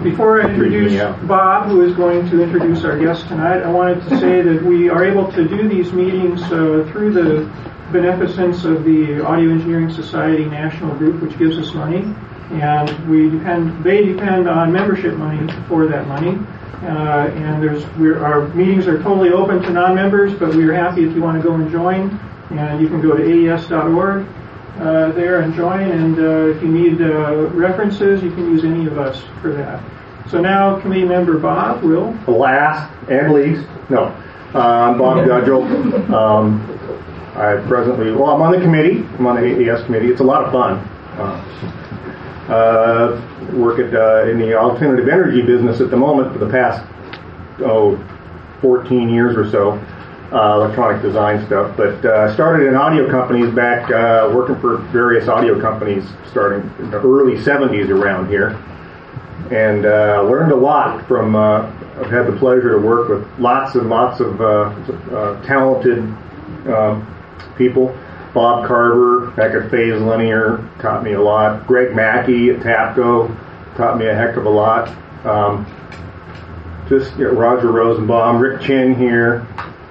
Before I introduce Bob, who is going to introduce our guest tonight, I wanted to say that we are able to do these meetings through the beneficence of the Audio Engineering Society National Group, which gives us money, and they depend on membership money for that money. And our meetings are totally open to non-members, but we are happy if you want to go and join. And you can go to aes.org there and join. And if you need references, you can use any of us for that. So now, committee member Bob will. Last and least, I'm Bob Gudgel. I'm on the committee. I'm on the AES committee. It's a lot of fun. Work in the alternative energy business at the moment for the past 14 years or so, electronic design stuff. But started in audio companies back, working for various audio companies starting in the early 70s around here, and learned a lot from. I've had the pleasure to work with lots and lots of talented people. Bob Carver back at Phase Linear taught me a lot. Greg Mackey at Tapco taught me a heck of a lot. Roger Rosenbaum, Rick Chin here.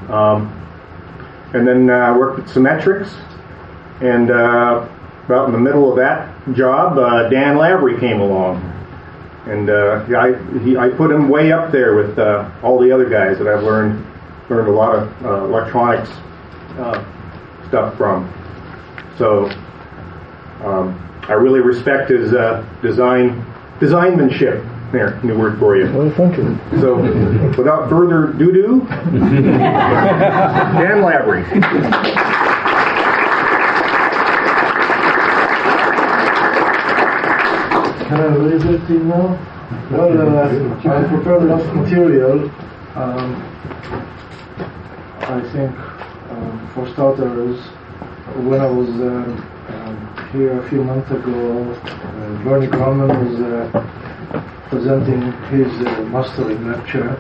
And then I worked at Symmetrics. And about in the middle of that job, Dan Lavery came along. And I put him way up there with all the other guys that I've learned a lot of electronics stuff from. So I really respect his designmanship. There, new word for you. Well, thank you. So without further ado, Dan Lavery. Can I read it to you now? Well, I prepared a lot of material. I think, for starters, when I was here a few months ago, Bernie Grumman was presenting his mastering lecture.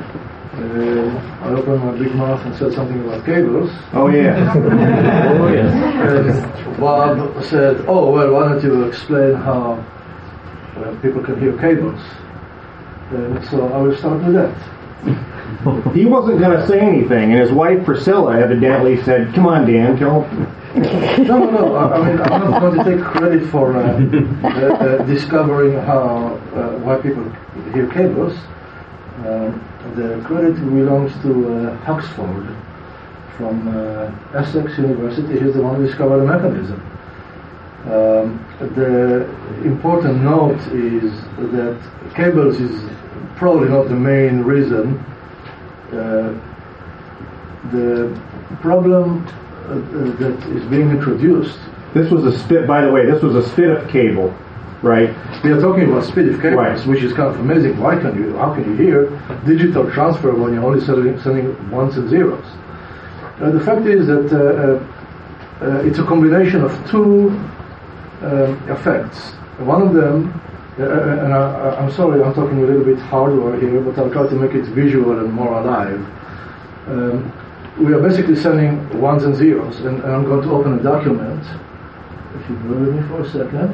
I opened my big mouth and said something about cables. Oh, yeah. Oh, yes. And Bob said, oh, well, why don't you explain how people can hear cables? So I will start with that. He wasn't going to say anything, and his wife Priscilla evidently said, come on, Dan, tell him. No. I mean, I'm not going to take credit for discovering why people hear cables. The credit belongs to Huxford from Essex University. He's the one who discovered the mechanism. The important note is that cables is probably not the main reason. The problem that is being introduced. This was a spit, by the way, this was a SPDIF cable, right? We are talking about SPDIF cables, right, which is kind of amazing. How can you hear digital transfer when you're only sending ones and zeros? The fact is that it's a combination of two effects. One of them, and I'm sorry, I'm talking a little bit hardware here, but I'll try to make it visual and more alive. We are basically sending ones and zeros, and I'm going to open a document. If you bear with me for a second.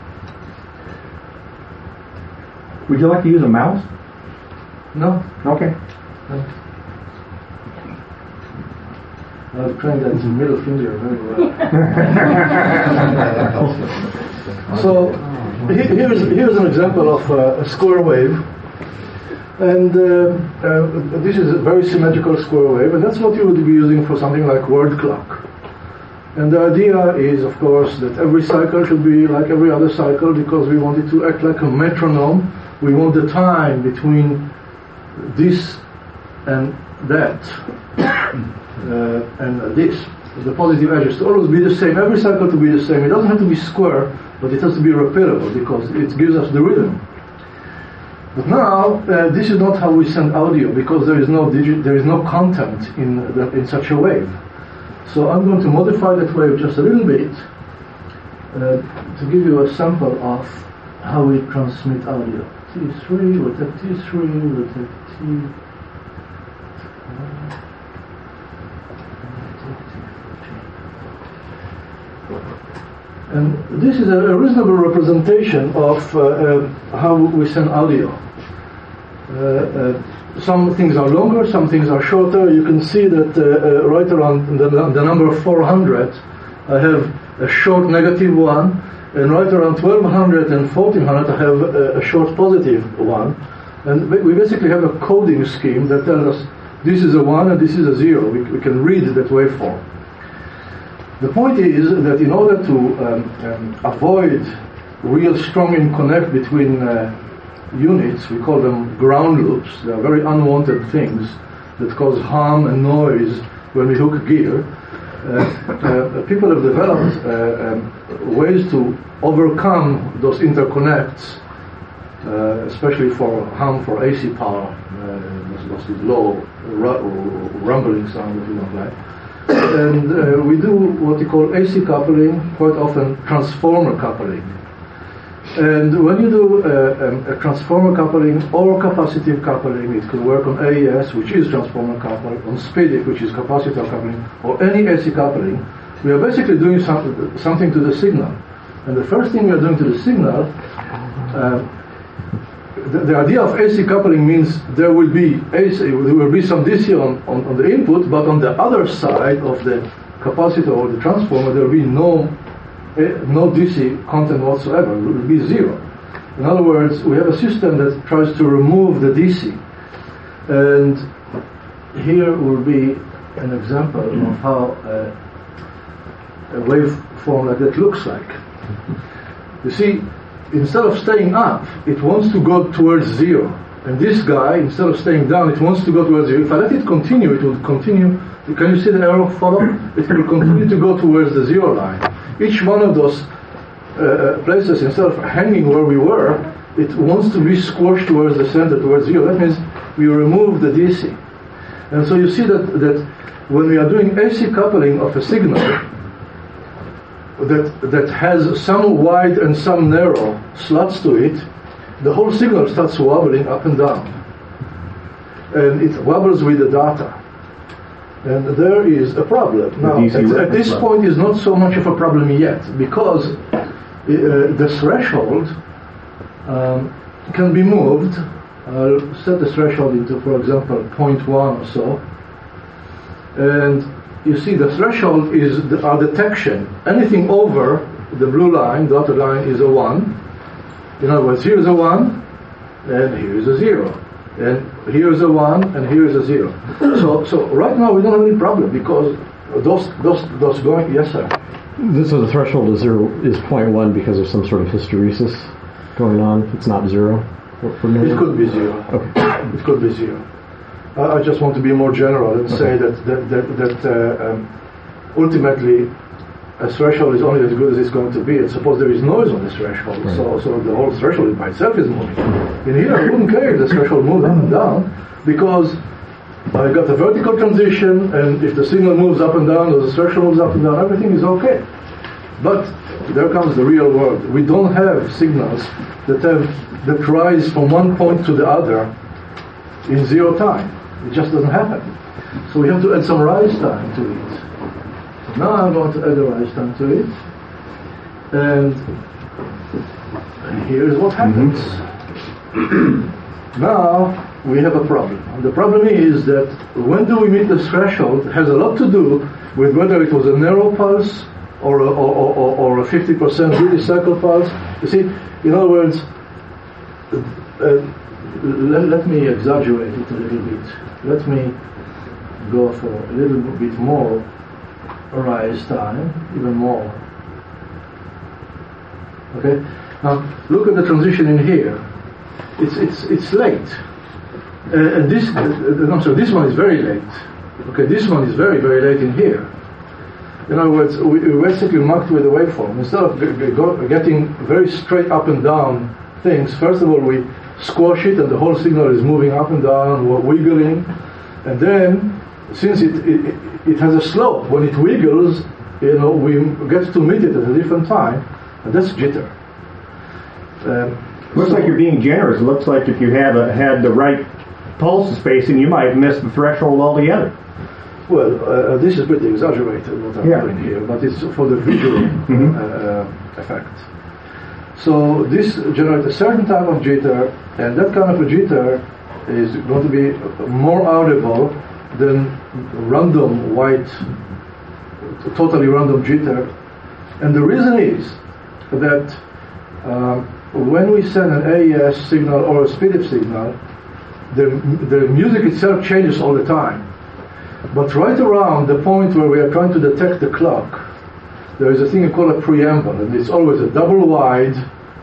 Would you like to use a mouse? No. Okay. No. I've trained that middle finger very well. So here's an example of a square wave. And this is a very symmetrical square wave, and that's what you would be using for something like word clock. And the idea is, of course, that every cycle should be like every other cycle, because we want it to act like a metronome. We want the time between this and that and this, the positive edges, to always be the same. Every cycle to be the same. It doesn't have to be square, but it has to be repeatable, because it gives us the rhythm. But now, this is not how we send audio, because there is no content in such a wave. So I'm going to modify that wave just a little bit to give you a sample of how we transmit audio. T3, we'll take T3, we'll take T. And this is a reasonable representation of how we send audio. Some things are longer, some things are shorter. You can see that right around the number 400, I have a short negative one, and right around 1200 and 1400, I have a short positive one. And we basically have a coding scheme that tells us this is a 1 and this is a 0. We can read that waveform. The point is that in order to avoid real strong interconnect between units, we call them ground loops. They are very unwanted things that cause harm and noise when we hook gear. People have developed ways to overcome those interconnects, especially for harm for AC power, those low rumbling sound that we don't like. And we do what we call AC coupling, quite often transformer coupling. And when you do a transformer coupling or capacitive coupling, it can work on AES, which is transformer coupling, on SPDIC, which is capacitor coupling, or any AC coupling. We are basically doing something to the signal. And the first thing we are doing to the signal, the idea of AC coupling means there will be some DC on the input, but on the other side of the capacitor or the transformer, there will be no DC content whatsoever. It will be 0. In other words, we have a system that tries to remove the DC. And here will be an example of how a waveform like that looks like. You see, instead of staying up, it wants to go towards 0. And this guy, instead of staying down, it wants to go towards 0. If I let it continue, it will continue. Can you see the arrow follow? It will continue to go towards the 0 line. Each one of those places, instead of hanging where we were, it wants to be squashed towards the center, towards 0. That means we remove the DC. And so you see that when we are doing AC coupling of a signal that has some wide and some narrow slots to it, the whole signal starts wobbling up and down. And it wobbles with the data. And there is a problem. Now, at this point is not so much of a problem yet, because the threshold can be moved. I'll set the threshold into, for example, 0.1 or so. And you see the threshold is our detection. Anything over the blue line, dotted line, is a 1. In other words, here is a 1, and here is a 0. And here is a 1, and here is a 0. So right now we don't have any problem, because those going, yes sir? So the threshold is 0.1 because of some sort of hysteresis going on. It's not 0? It could be 0. Okay. It could be 0. I just want to be more general and say that ultimately a threshold is only as good as it's going to be. And suppose there is noise on the threshold, right. so the whole threshold by itself is moving. In here, I wouldn't care if the threshold moves up and down, because I got a vertical transition, and if the signal moves up and down, or the threshold moves up and down, everything is okay. But there comes the real world. We don't have signals that rise from one point to the other in 0 time. It just doesn't happen. So we have to add some rise time to it. So now I'm going to add a rise time to it. And here is what happens. Now we have a problem. And the problem is that when do we meet the threshold has a lot to do with whether it was a narrow pulse or a 50% duty cycle pulse. You see, in other words, let me exaggerate it a little bit. Let me go for a little bit more rise time, even more. Okay. Now look at the transition in here. It's late, and this one is very late. Okay, this one is very late in here. In other words, we basically marked with a waveform. Instead of getting very straight up and down things, first of all we squash it, and the whole signal is moving up and down, wiggling, and then since it has a slope, when it wiggles, we get to meet it at a different time, and that's jitter. Looks like you're being generous. It looks like if you had the right pulse spacing, you might miss the threshold altogether. Well, this is pretty exaggerated what I'm doing here, but it's for the visual effect. So this generates a certain type of jitter, and that kind of a jitter is going to be more audible than random white, totally random jitter. And the reason is that when we send an AES signal or a SPDIF signal, the music itself changes all the time. But right around the point where we are trying to detect the clock, there is a thing called a preamble, and it's always a double wide,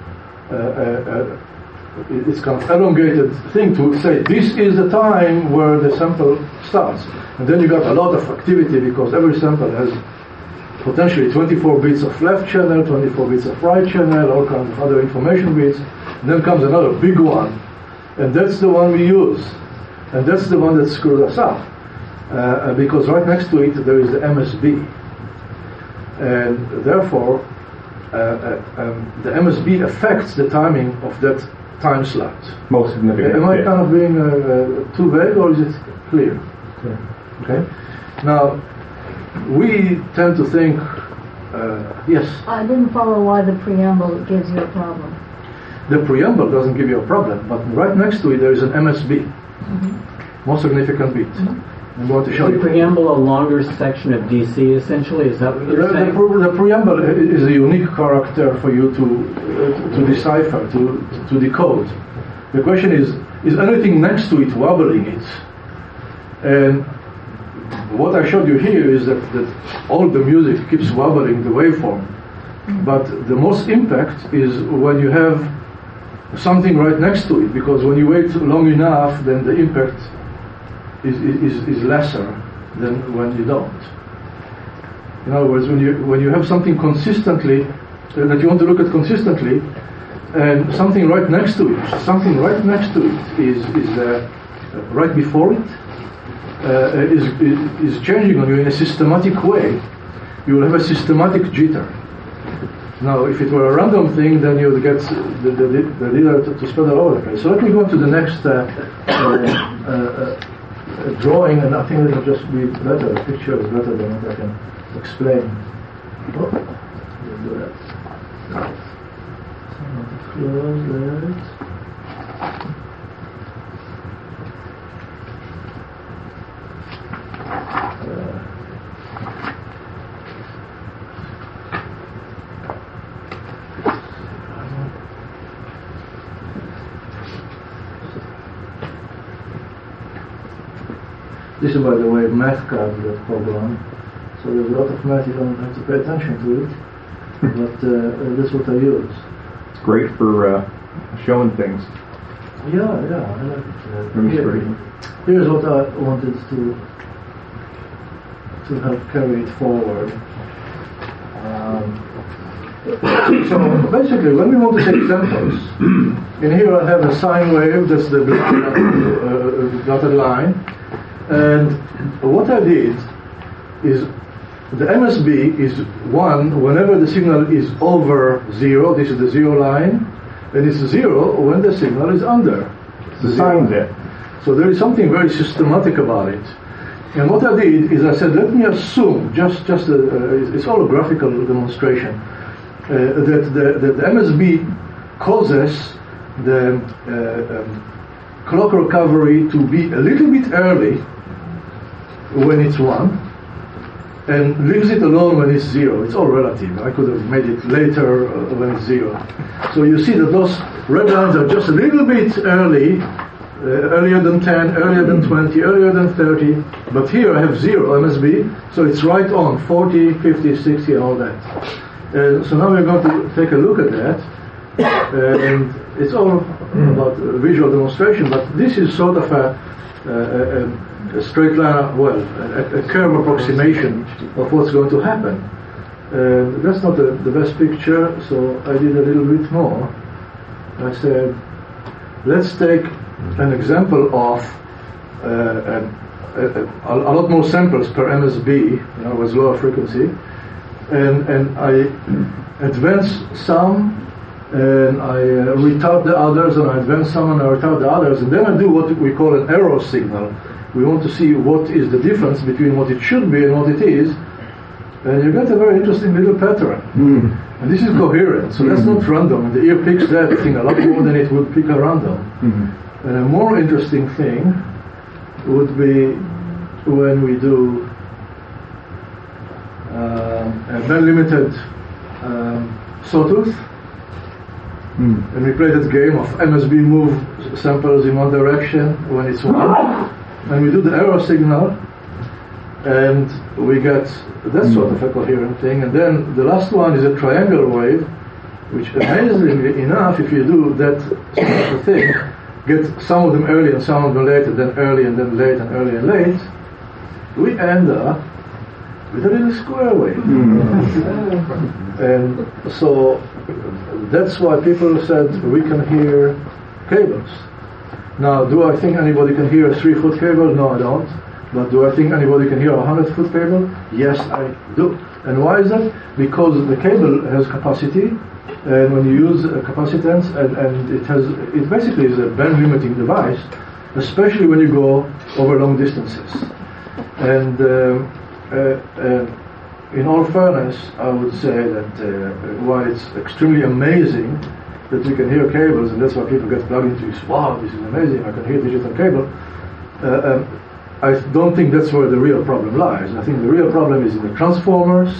it's kind of elongated thing to say this is the time where the sample starts. And then you got a lot of activity because every sample has potentially 24 bits of left channel, 24 bits of right channel, all kinds of other information bits. And then comes another big one, and that's the one we use. And that's the one that screwed us up. Because right next to it there is the MSB. And therefore, the MSB affects the timing of that time slot. Most significant. Am I kind of being too vague, or is it clear? Okay. Now, we tend to think, yes? I didn't follow why the preamble gives you a problem. The preamble doesn't give you a problem, but right next to it there is an MSB, most significant bit. I'm going to show Is you. the preamble a longer section of DC, essentially? Is that what you're saying? The preamble is a unique character for you to decipher, to decode. The question is anything next to it wobbling it? And what I showed you here is that all the music keeps wobbling the waveform. But the most impact is when you have something right next to it, because when you wait long enough, then the impact is lesser than when you don't. In other words, when you have something consistently that you want to look at consistently, and something right next to it is right before it is changing on you in a systematic way, you will have a systematic jitter. Now, if it were a random thing, then you would get the leader to spread all over the place. So let me go to the next drawing, and I think it will just be better. The picture is better than what I can explain. Oh, let's do that. Close that. This is, by the way, MathCAD, that program. So there's a lot of math, you don't have to pay attention to it. But that's what I use. It's great for showing things. Yeah, I like it. Here's what I wanted to help carry it forward. So basically, when we want to take samples, in here I have a sine wave, that's the dotted line. And what I did is the MSB is 1 whenever the signal is over 0, this is the 0 line, and it's 0 when the signal is under the sine bit. So there is something very systematic about it. And what I did is I said, let me assume, it's all a graphical demonstration, that the MSB causes the clock recovery to be a little bit early when it's 1, and leaves it alone when it's 0. It's all relative. I could have made it later when it's 0. So you see that those red lines are just a little bit early, earlier than 10, earlier than 20, earlier than 30. But here I have 0 MSB, so it's right on 40, 50, 60, and all that. So now we're going to take a look at that. And it's all about visual demonstration, but this is sort of a straight line, a curve approximation of what's going to happen. That's not the best picture, so I did a little bit more. I said, let's take an example of a lot more samples per MSB, with lower frequency, and I advance some, and I retard the others, and I advance some and I retard the others, and then I do what we call an error signal. We want to see what is the difference between what it should be and what it is, and you get a very interesting little pattern. And this is coherent, so that's not random. And the ear picks that thing a lot more than it would pick a random. And a more interesting thing would be when we do a band-limited sawtooth, and we play that game of MSB move samples in one direction when it's one, and we do the error signal, and we get that sort of a coherent thing. And then the last one is a triangle wave, which amazingly enough, if you do that sort of thing, get some of them early and some of them late, and then early and then late and early and late, we end up with a little square wave. And so that's why people said we can hear cables. Now, do I think anybody can hear a 3-foot cable? No, I don't. But do I think anybody can hear a 100-foot cable? Yes, I do. And why is that? Because the cable has capacity, and when you use a capacitance, and it basically is a band limiting device, especially when you go over long distances. And in all fairness, I would say that while it's extremely amazing that we can hear cables, and that's why people get plugged into this, wow, this is amazing, I can hear digital cable, I don't think that's where the real problem lies. I think the real problem is in the transformers,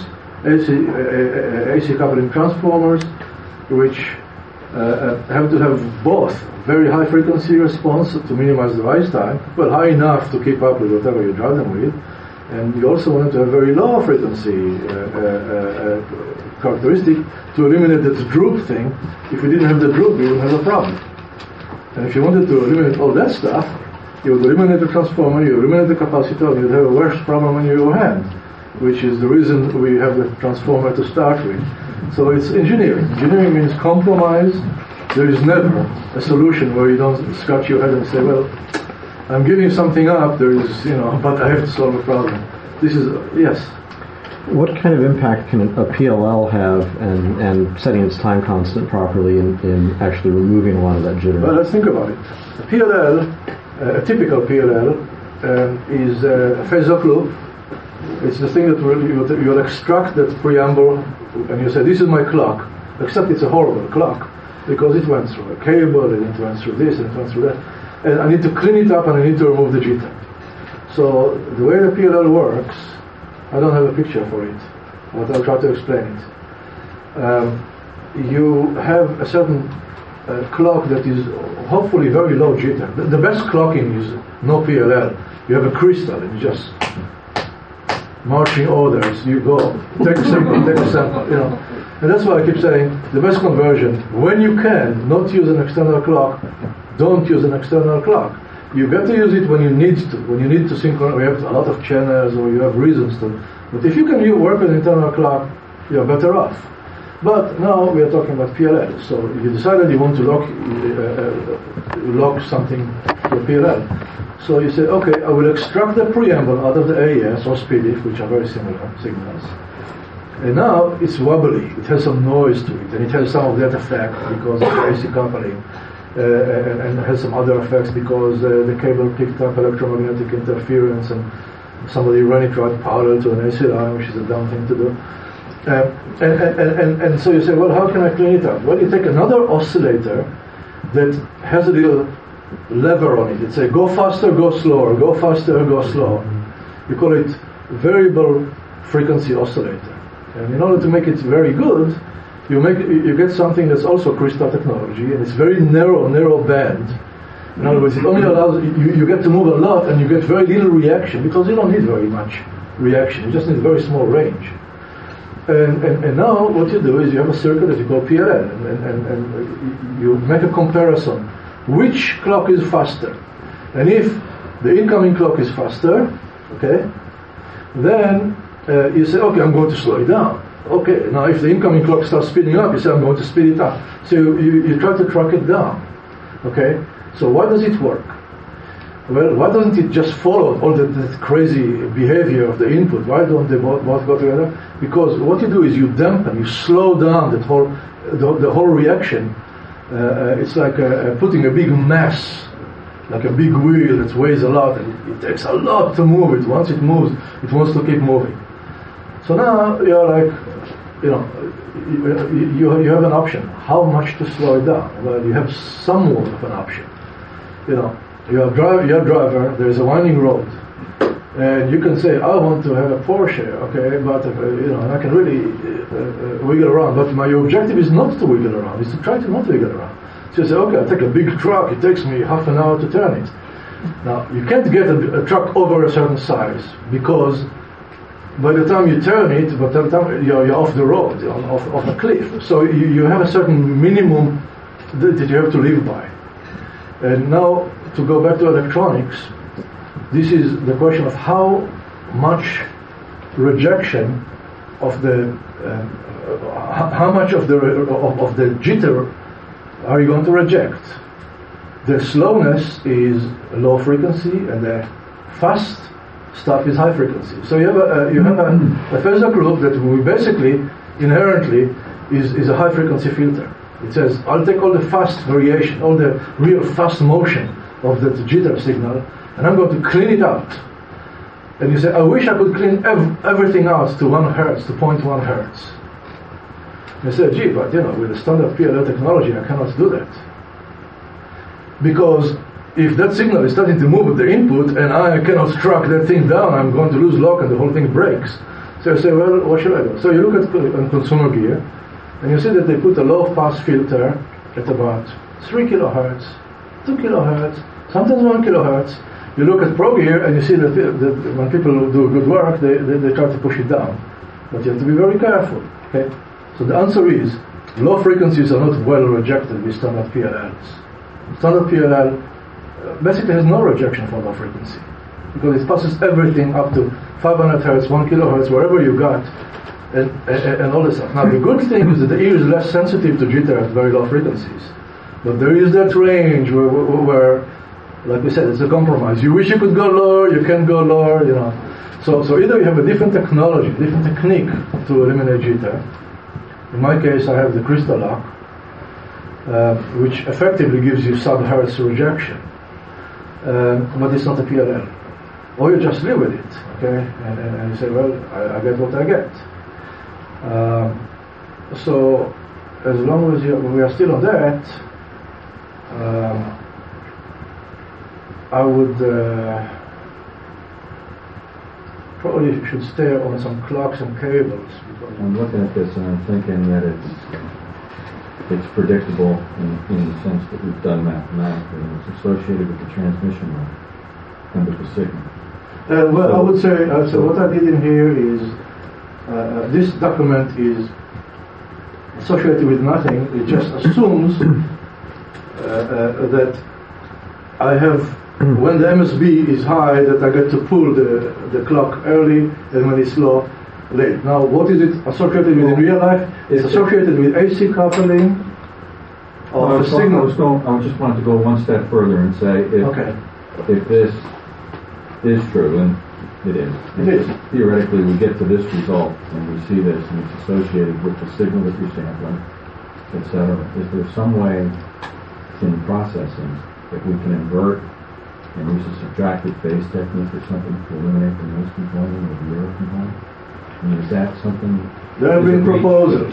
AC coupling transformers, which have to have both very high frequency response to minimize the rise time, but high enough to keep up with whatever you drive them with. And you also want to have very low frequency characteristic to eliminate that droop thing. If you didn't have the droop, you wouldn't have a problem. And if you wanted to eliminate all that stuff, you would eliminate the transformer, you would eliminate the capacitor, and you'd have a worse problem in your hand, which is the reason we have the transformer to start with. So it's engineering. Engineering means compromise. There is never a solution where you don't scratch your head and say, well, I'm giving something up, there is, but I have to solve a problem. This is, yes. What kind of impact can a PLL have and setting its time constant properly in actually removing a lot of that jitter? Well, let's think about it. A PLL, a typical PLL, is a phase-up loop. It's the thing that you'll extract that preamble, and you say, this is my clock, except it's a horrible clock, because it went through a cable, and it went through this, and it went through that. And I need to clean it up, and I need to remove the jitter. So the way the PLL works, I don't have a picture for it, but I'll try to explain it. You have a certain clock that is hopefully very low jitter. The best clocking is no PLL. You have a crystal, and you just marching orders. You go, take a sample, And that's why I keep saying the best conversion, when you can, not use an external clock. Don't use an external clock. You got to use it when you need to. When you need to synchronize, we have a lot of channels, or you have reasons to. But if you can work with an internal clock, you're better off. But now we are talking about PLL. So you decided you want to lock something to a PLL. So you say, okay, I will extract the preamble out of the AES or SPDIF, which are very similar signals. And now it's wobbly. It has some noise to it, and it has some of that effect because of the AC coupling. And has some other effects because the cable picked up electromagnetic interference, and somebody ran it right parallel to an AC line, which is a dumb thing to do. And so you say, well, how can I clean it up? Well, you take another oscillator that has a little lever on it. It says, go faster, go slower, go faster, go slower. You call it variable frequency oscillator. And in order to make it very good, you get something that's also crystal technology, and it's very narrow band. In other words, it only allows you get to move a lot, and you get very little reaction because you don't need very much reaction. You just need a very small range. And now what you do is you have a circuit that you call PLL, and you make a comparison. Which clock is faster? And if the incoming clock is faster, okay, then you say, okay, I'm going to slow it down. Okay, now if the incoming clock starts speeding up, you say, I'm going to speed it up. So you try to track it down. Okay, so why does it work? Well, why doesn't it just follow all that crazy behavior of the input? Why don't they both go together? Because what you do is you dampen, you slow down the whole reaction. It's like putting a big mass, like a big wheel that weighs a lot, and it takes a lot to move it. Once it moves, it wants to keep moving. So now you're like, you know, you have an option. How much to slow it down? Well, you have somewhat of an option. You know, you're a driver. There's a winding road, and you can say, I want to have a Porsche, okay, but you know, and I can really wiggle around. But my objective is not to wiggle around; it's to try to not wiggle around. So you say, okay, I take a big truck. It takes me half an hour to turn it. Now you can't get a truck over a certain size because by the time you turn it, by the time you're off the road, off a cliff. So you have a certain minimum that you have to live by. And now, to go back to electronics, this is the question of how much rejection of the, how much of the jitter are you going to reject? The slowness is low frequency, and the fast stuff is high frequency. So you have a phasor group that we basically inherently is a high frequency filter. It says, I'll take all the fast variation, all the real fast motion of that jitter signal, and I'm going to clean it out. And you say, I wish I could clean everything out to 1 hertz, to 0.1 hertz. And you say, gee, but you know, with the standard PLL technology, I cannot do that. Because if that signal is starting to move at the input and I cannot track that thing down, I'm going to lose lock and the whole thing breaks. So you say, well, what should I do? So you look at consumer gear, and you see that they put a low-pass filter at about 3 kilohertz, 2 kilohertz, sometimes 1 kilohertz. You look at Pro Gear, and you see that when people do good work, they try to push it down. But you have to be very careful. Okay? So the answer is, low frequencies are not well rejected with standard PLLs. Standard PLL basically has no rejection for low frequency because it passes everything up to 500 hertz, 1 kilohertz, wherever you got, and all this stuff. Now the good thing is that the ear is less sensitive to jitter at very low frequencies, but there is that range where like we said, it's a compromise. You wish you could go lower, you can't go lower, you know. So either you have a different technology, different technique to eliminate jitter. In my case, I have the crystal lock, which effectively gives you sub-hertz rejection. But it's not a PLL. Or you just live with it, okay? And you say, well, I get what I get. So as long as we are still on that, I would probably should stay on some clocks and cables. I'm looking at this and I'm thinking that it's predictable in the sense that we've done mathematically, and it's associated with the transmission rate and with the signal. Well, so I would say, so what I did in here is, this document is associated with nothing. It just assumes that I have, when the MSB is high, that I get to pull the clock early, and when it's low, late. Now, what is it associated with in real life? It's associated with AC coupling of the signal. I just wanted to go one step further and say, if this is true, and it is. Theoretically, we get to this result, and we see this, and it's associated with the signal that you're sampling, etc. Is there some way in processing that we can invert and use a subtractive phase technique or something to eliminate the noise component or the error component? I mean, is that something? There have been proposals.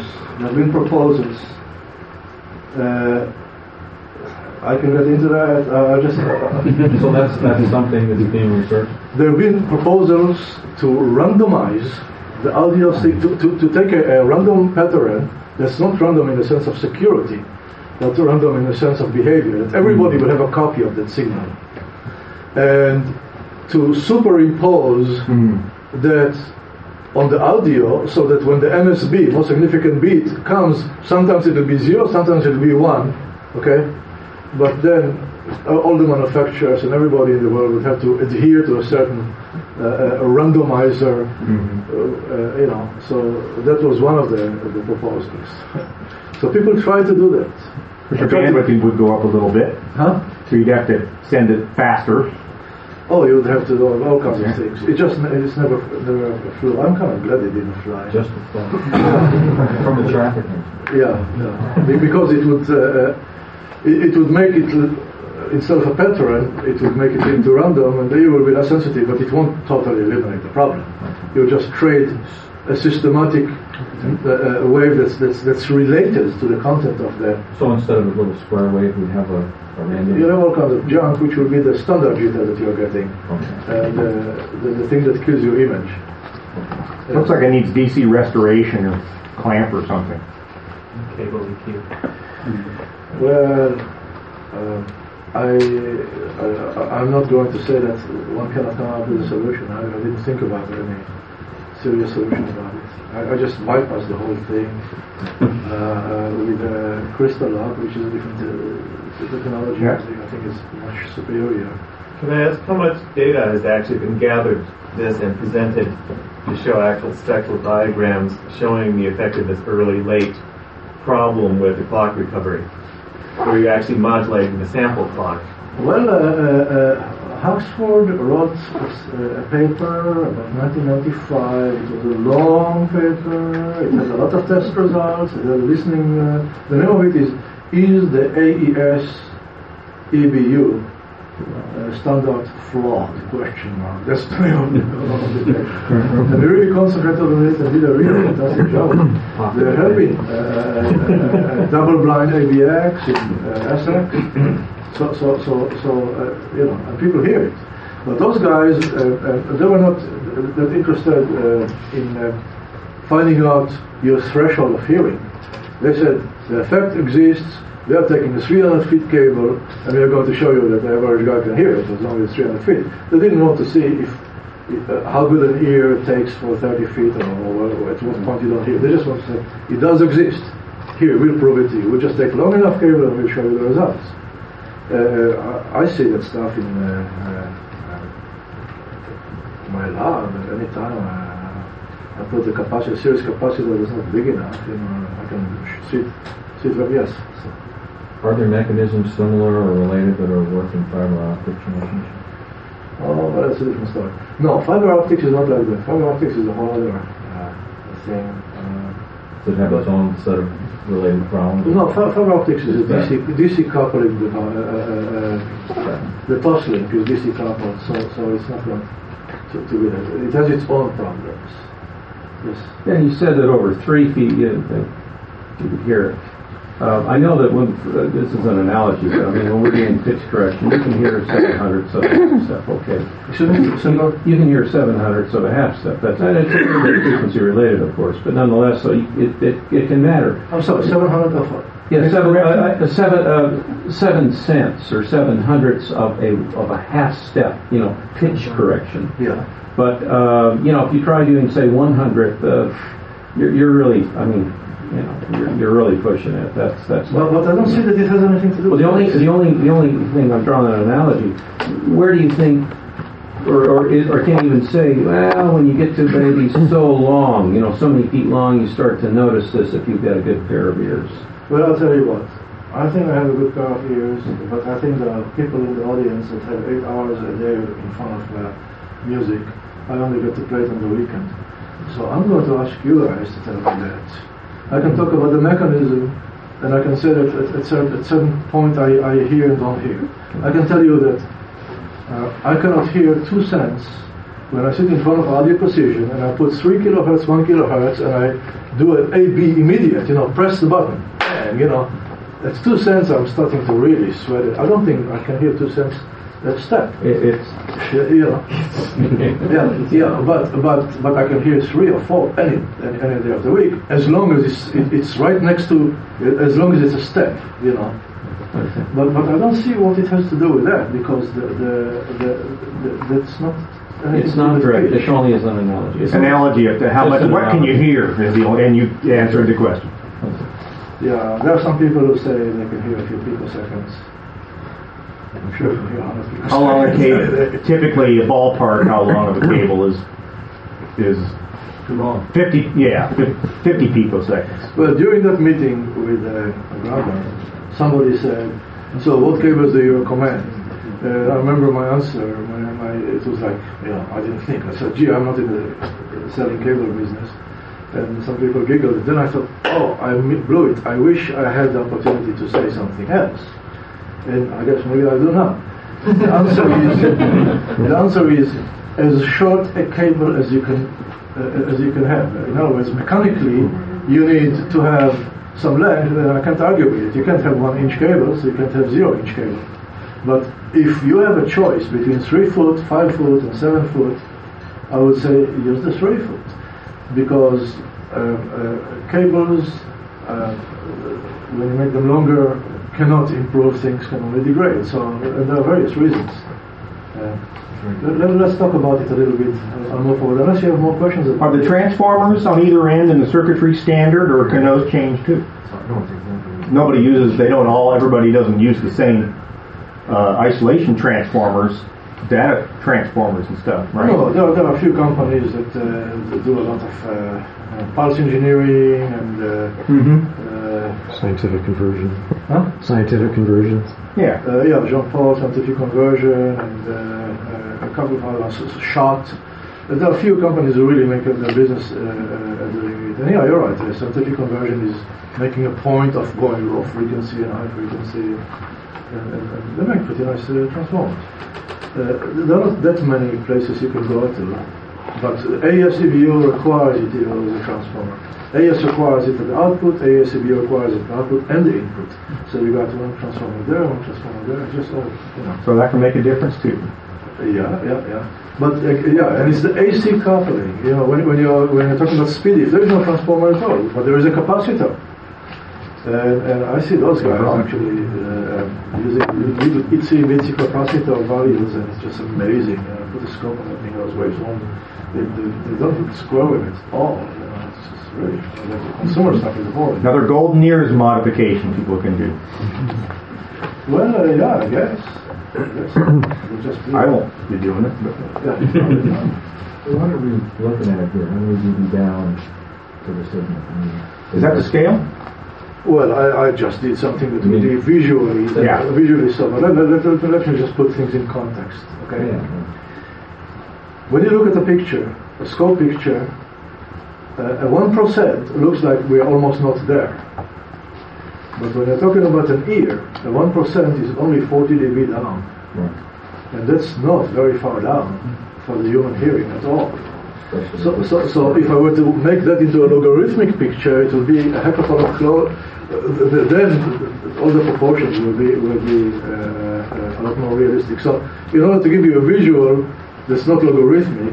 I can get into that. So that's something that's being researched? There have been proposals to randomize the audio to take a random pattern that's not random in the sense of security, but random in the sense of behavior, that everybody will have a copy of that signal, and to superimpose that on the audio, so that when the MSB, most significant beat, comes, sometimes it will be 0, sometimes it will be 1, okay? But then all the manufacturers and everybody in the world would have to adhere to a certain randomizer, you know. So that was one of the proposals. So people try to do that. But your bandwidth would go up a little bit. Huh? So you'd have to send it faster. Oh, you would have to do all kinds of things. It's never flew. I'm kind of glad it didn't fly. Just from the traffic. Yeah. Because it would make it, instead of a pattern, it would make it into random, and the ear will be less sensitive, but it won't totally eliminate the problem. You'll just trade a systematic wave that's related to the content of the. So instead of a little square wave, we have a random. You have all kinds of junk, which will be the standard jitter that you're getting, and the thing that kills your image. Looks like it needs DC restoration or clamp or something. Cable EQ. Well, I'm not going to say that one cannot come up with a solution. I didn't think about any serious solution about it. I just bypassed the whole thing with crystal lock, which is a different technology. Yeah. I think it's much superior. Can I ask how much data has actually been gathered this and presented to show actual spectral diagrams showing the effect of this early-late problem with the clock recovery, where you're actually modulating the sample clock? Well, Huxford wrote a paper about 1995. It was a long paper. It has a lot of test results. Listening. The name of it is the AES EBU standard flawed question mark. That's the name of the paper. And we really concentrated on it and did a really fantastic job. There have been double-blind ABX in SX. So and people hear it. But those guys, they were not that interested in finding out your threshold of hearing. They said the effect exists. They are taking a 300 feet cable, and we are going to show you that the average guy can hear it as long as it's 300 feet. They didn't want to see if how good an ear takes for 30 feet or at what point you don't hear. They just want to say it does exist. Here, we'll prove it to you. We'll just take long enough cable and we'll show you the results. I see that stuff in my lab. Any time I put the capacitor, series capacitor is not big enough, I can see it very yes. So. Are there mechanisms similar or related that are working fiber optic transmission? Oh, but that's a different story. No, fiber optics is not like that. Fiber optics is a whole other thing. Does it have its own set of related problems? No, fiber optics is a DC coupling. The Toslink is DC coupled, so it's not going to be that. It has its own problems. Yes. Yeah, you said that over 3 feet you could hear it. I know that when this is an analogy, but I mean when we're doing pitch correction, you can hear 700ths of a half step. Okay, you can hear 700ths of a half step. That's and it's frequency related, of course, but nonetheless, so it can matter. I'm sorry, 700 of what? Yeah, 7 cents or 700ths of a half step. Pitch correction. Yeah. But if you try doing say 100th, you're really, you're really pushing it. That's. Well, but I don't see that it has anything to do. Well, the only thing I'm drawing an analogy. Where do you think, or can you even say, well, when you get to babies so long, so many feet long, you start to notice this if you've got a good pair of ears. Well, I'll tell you what. I think I have a good pair of ears, but I think there are people in the audience that have 8 hours a day in front of music. I only get to play it on the weekend. So I'm going to ask you guys to tell me that. I can talk about the mechanism, and I can say that at certain point I hear and don't hear. I can tell you that I cannot hear 2 cents when I sit in front of Audio Precision and I put 3 kilohertz, 1 kilohertz, and I do an AB immediate, press the button. And, at 2 cents I'm starting to really sweat it. I don't think I can hear 2 cents that step. But I can hear 3 or 4 any day of the week, as long as it's right next to, as long as it's a step, But I don't see what it has to do with that, because that's not. It's not correct. It only is an analogy. It's an analogy of how much. What can you hear? And you answered the question. Yeah, there are some people who say they can hear a few picoseconds. I'm sure you can hear 100 picoseconds. How long a cable? Typically, a ballpark. How long of a cable is too long? 50 picoseconds. Well, during that meeting with Graber, somebody said, "So, what cables do you recommend?" I remember my answer. It was like, I didn't think. I said, "Gee, I'm not in the selling cable business." And some people giggled. Then I thought, I blew it. I wish I had the opportunity to say something else. And I guess maybe I do now. The answer is as short a cable as you can have. In other words, mechanically, you need to have some length, and I can't argue with it. You can't have 1-inch cable, so you can't have 0-inch cable. But if you have a choice between 3 foot, 5 foot, and 7 foot, I would say use the 3 foot, because cables, when you make them longer, cannot improve things, can only degrade. So there are various reasons. Let's talk about it a little bit. I'll move forward. Unless you have more questions. Are the transformers on either end in the circuitry standard, or can those change too? Nobody uses. Everybody doesn't use the same isolation transformers, data transformers and stuff, right? No, there are a few companies that do a lot of pulse engineering and scientific conversion. Huh? Scientific conversions. Yeah. Jean Paul, scientific conversion, and a couple of others, SHOT. There are a few companies who really make their business doing it. And yeah, you're right. Scientific conversion is making a point of going low frequency and high frequency, and they make pretty nice transformers. There are not that many places you can go to, but AES-EBU requires you to use a transformer. AES requires it at the output, AES-EBU requires it at the output and the input. So you got one transformer there, one transformer there, just all, So that can make a difference too. Yeah. But and it's the AC coupling. When you're talking about speed, if there is no transformer at all, but there is a capacitor. And I see those guys actually using little itsy capacitor values, and it's just amazing. Put a scope on it, those waves on. They don't square with it at all. It's just really the consumer stuff is boring. Another golden years modification people can do. Well, yeah, I guess. I won't be doing it, but So what are we looking at here? How many dB down to the signal? Is that the scale? Well, I just did something that we did visually. Visually so. But let me just put things in context. Okay. Yeah. When you look at a picture, a scope picture, a 1% looks like we're almost not there. But when you're talking about an ear, a 1% is only 40 dB down. Right. And that's not very far down for the human hearing at all. So if I were to make that into a logarithmic picture, it would be a heck of a lot closer. Then all the proportions will be a lot more realistic. So in order to give you a visual that's not logarithmic,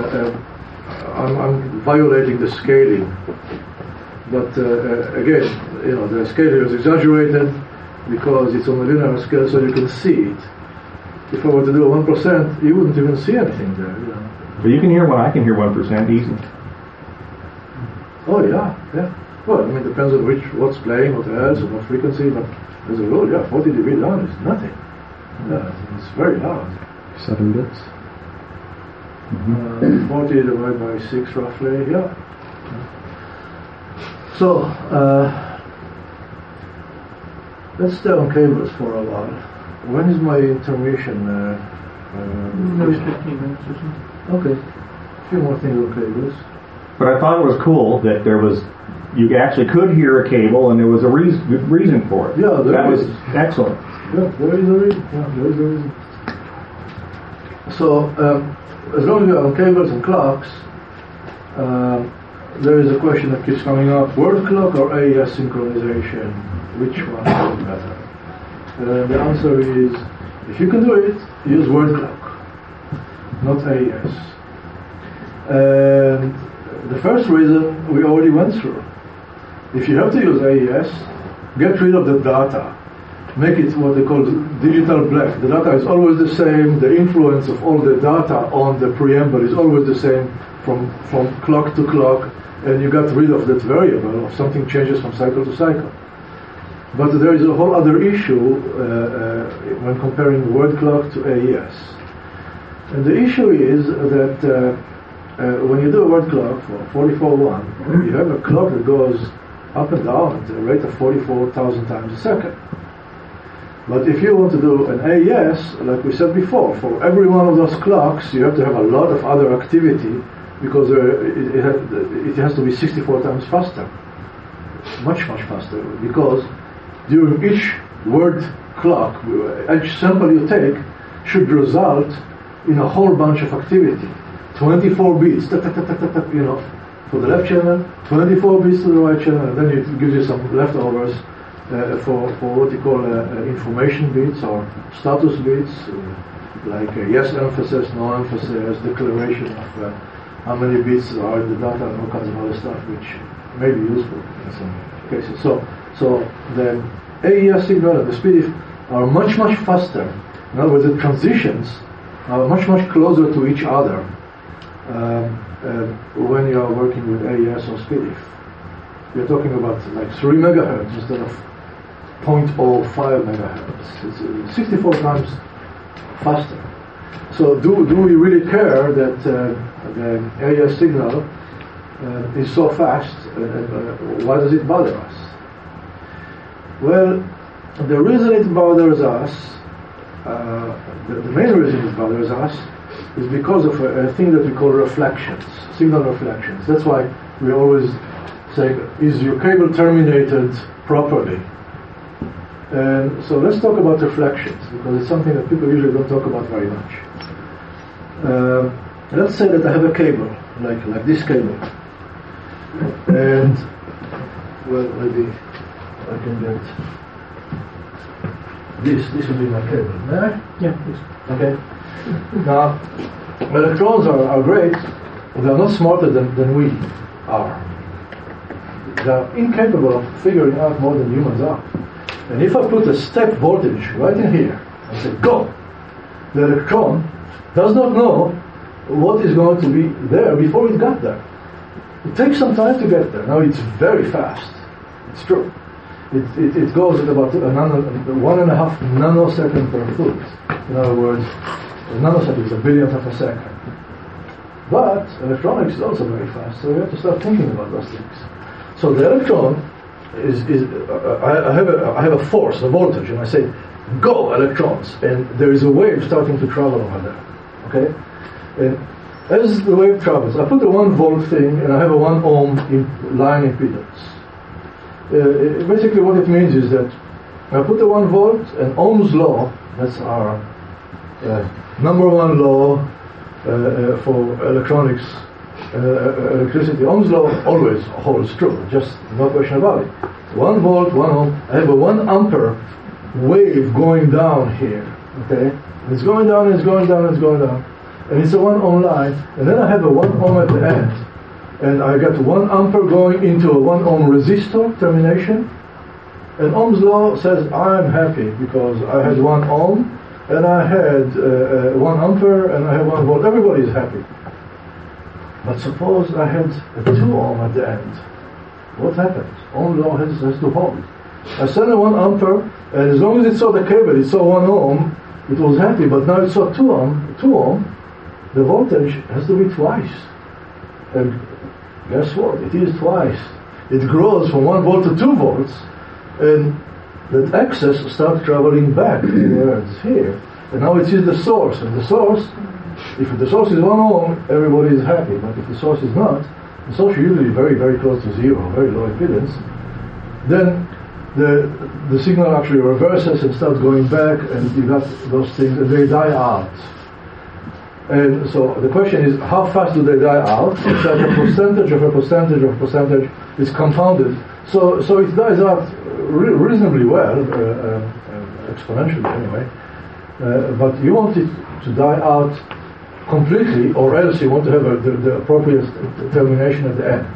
I'm violating the scaling. But again, the scaling is exaggerated because it's on a linear scale, so you can see it. If I were to do a 1%, you wouldn't even see anything there. But you can hear I can hear 1% easy. Oh yeah. Well, it depends on what's playing, what else, and what frequency. But as a rule, 40 dB down is nothing. Yeah, it's very loud. 7 bits. 40 divided by 6 roughly, yeah. So, let's stay on cables for a while. When is my intermission? Maybe 15 minutes or something. Okay. A few more things on cables. But I thought it was cool that you actually could hear a cable and there was a reason for it. Yeah, that was excellent. Yeah, there is a reason. So, as long as you're on cables and clocks, there is a question that keeps coming up: word clock or AES synchronization? Which one is better? The answer is, if you can do it, use word clock, not AES. And the first reason we already went through. If you have to use AES, get rid of the data. Make it what they call digital black. The data is always the same. The influence of all the data on the preamble is always the same from clock to clock, and you got rid of that variable of something changes from cycle to cycle. But there is a whole other issue when comparing word clock to AES. And the issue is that when you do a word clock for 44.1, you have a clock that goes up and down at a rate of 44,000 times a second. But if you want to do an AES, like we said before, for every one of those clocks, you have to have a lot of other activity because it has to be 64 times faster. Much faster. Because during each word clock, each sample you take should result in a whole bunch of activity. 24 bits, for the left channel, 24 bits to the right channel, and then it gives you some leftovers for what you call information bits or status bits, like yes emphasis, no emphasis, declaration of how many bits are in the data, and all kinds of other stuff, which may be useful in some cases. So the AES signal and the SPDIF are much faster. In other words, the transitions are much closer to each other when you are working with AES or SPDIF. You're talking about like 3 megahertz instead of 0.05 megahertz. It's 64 times faster. So do we really care that the AES signal is so fast? Why does it bother us? Well, the reason it bothers us, the main reason it bothers us, is because of a thing that we call reflections, signal reflections. That's why we always say, is your cable terminated properly? And so let's talk about reflections, because it's something that people usually don't talk about very much. Let's say that I have a cable, like this cable. And, well, maybe I can get this will be my cable. May I? Yeah, please. Okay. Now, electrons are great, but they are not smarter than we are. They are incapable of figuring out more than humans are. And if I put a step voltage right in here and say, go, the electron does not know what is going to be there before it got there. It takes some time to get there. Now it's very fast. It's true. It goes at about 1.5 nanosecond per foot. In other words, a nanosecond is a billionth of a second. But electronics is also very fast, so we have to start thinking about those things. So the electron I have a force, a voltage, and I say, go electrons, and there is a wave starting to travel over there. Okay? And as the wave travels, I put a 1 volt thing, and I have a 1 ohm line impedance. Basically what it means is that I put a 1 volt, and Ohm's law, that's our number 1 law for electronics, electricity. Ohm's law always holds true, just no question about it. 1 volt, 1 ohm, I have a 1 ampere wave going down here, okay? And it's going down, it's going down, it's going down. And it's a 1 ohm line, and then I have a 1 ohm at the end. And I got 1 ampere going into a 1 ohm resistor termination. And Ohm's law says I'm happy because I had 1 ohm, and I had 1 ampere, and I had 1 volt. Everybody is happy. But suppose I had a 2 ohm at the end. What happens? Ohm's law has to hold. I sent a 1 ampere, and as long as it saw the cable, it saw 1 ohm, it was happy. But now it saw 2 ohm, the voltage has to be twice. And guess what? It is twice. It grows from 1 volt to 2 volts, and that excess starts traveling back towards here. And now it is the source. And the source, if the source is 1 ohm, everybody is happy. But if the source is not, the source is usually very, very close to 0, very low impedance, then the signal actually reverses and starts going back, and you got those things, and they die out. And so the question is, how fast do they die out? It's like a percentage of a percentage of a percentage is compounded. So it dies out reasonably well, exponentially anyway. But you want it to die out completely, or else you want to have the appropriate termination at the end.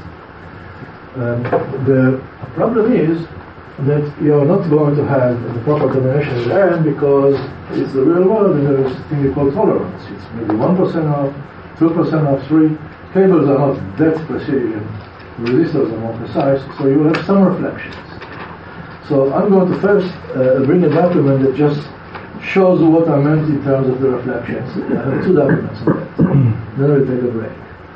The problem is that you're not going to have the proper termination at the end because it's the real world, and there is a thing called tolerance. It's maybe 1% off, 2% off, 3. Cables are not that precision. Resistors are more precise, so you will have some reflections. So I'm going to first bring a document that just shows what I meant in terms of the reflections. I have 2 documents on that. Then we'll take a break.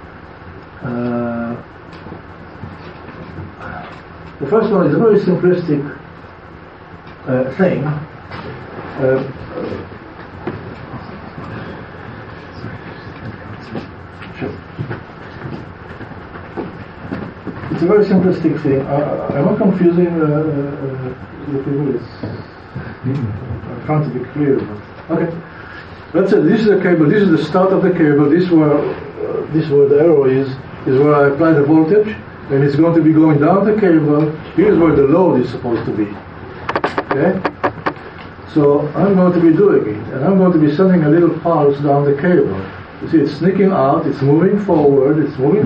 The first one is a very simplistic thing. Sure. It's a very simplistic thing. Am I confusing the people? I'm trying to be clear. Okay. let's say this is a cable, this is the start of the cable, this where the arrow is where I apply the voltage, and it's going to be going down the cable. Here's where the load is supposed to be. Okay? So I'm going to be doing it, and I'm going to be sending a little pulse down the cable. You see, it's sneaking out, it's moving forward,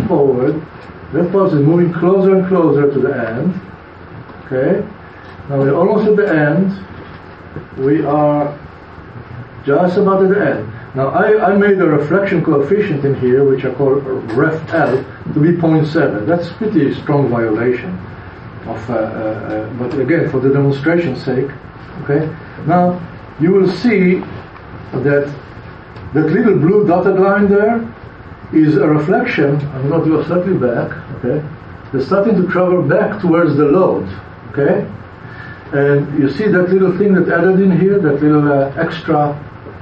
That pulse is moving closer and closer to the end. Okay? Now we're almost at the end. We are just about at the end. Now I made a reflection coefficient in here, which I call ref L, to be 0.7. That's pretty strong violation of, but again, for the demonstration's sake. Okay? Now you will see that little blue dotted line there is a reflection. I'm going to go slightly back. Okay? They're starting to travel back towards the load. Okay? And you see that little thing that added in here, that little extra,